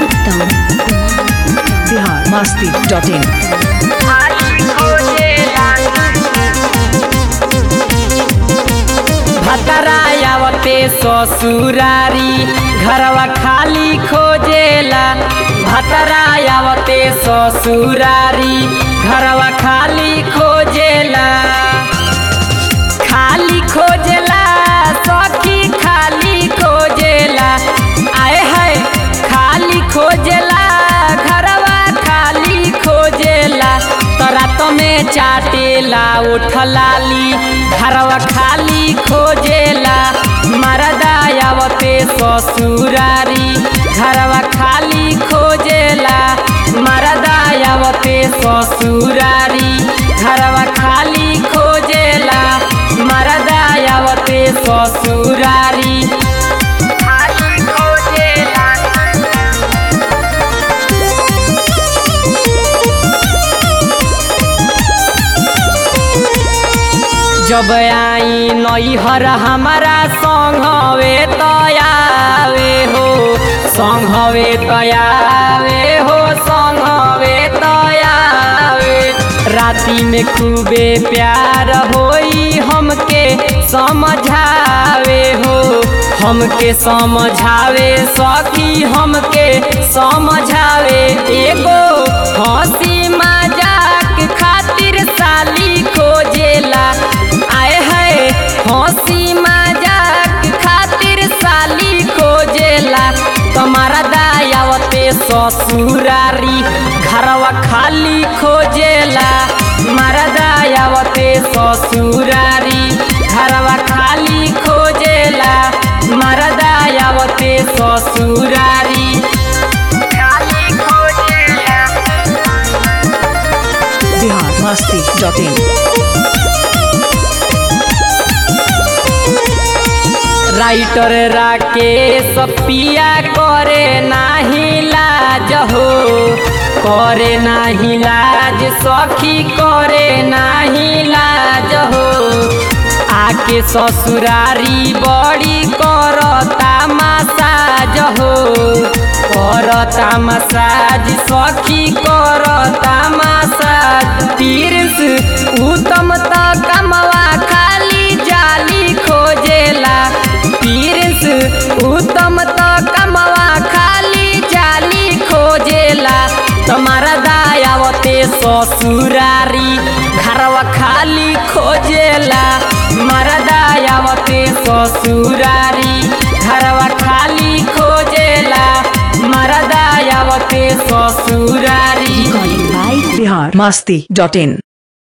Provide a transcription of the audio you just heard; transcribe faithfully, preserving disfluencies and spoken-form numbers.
उत्तम Bihar Masti dot इन। भतरायावते ससुरारी घरवा खाली खोजेला। भतरायावते ससुरारी घरवा खाली खोजेला। खाली खोजेला सखी खाली खोजेला। आए है खाली खोजेला घरवा खाली खोजेला। तो रात में चाटेला उठलाली घरवा खाली खोजेला। मरदायावते ससुरारी घरवा खाली खोजेला। मरदायावते ससुरारी घरवा खाली खोजेला। मरदायावते ससुरारी खाली खोजेला। जब आई नैहर हमारा संघवे तयावे हो। संघवे तयावे हो संघवे तयावे। राती में खूबे प्यार होई हमके समझावे हो। हमके समझावे सखी हमके समझावे। एगो हंसी मजाक खातिर साली खोजेला। आए है हंसी मजाक खातिर साली खोजेला। तुम्हारा दायावते ससुरारी घरवा खाली खोजेला। मरदायावते ससुरारी घरवा खाली खोजेला। मरदायावते ससुरारी खाली खोजेला। Bihar Masti dot in. Writer Rakesh Piya करे नाही लाज हो। करे नाही लाज सखी करे नाही लाज हो। आके ससुरारी बड़ी करता मसाज हो। करता मसाज सखी करता मसाज। तीर्थ उत्तम त कमवा खाली जाली खोजेला। तीर्थ उत्तम त कमवा खाली जाली खोजेला। तुम्हारा दायावते ससुरारी घरवा खाली खोजेला। मरदायावते ससुरारी घरवा खाली खोजेला। मरदायावते ससुरारी बिहार मस्ती डॉट इन।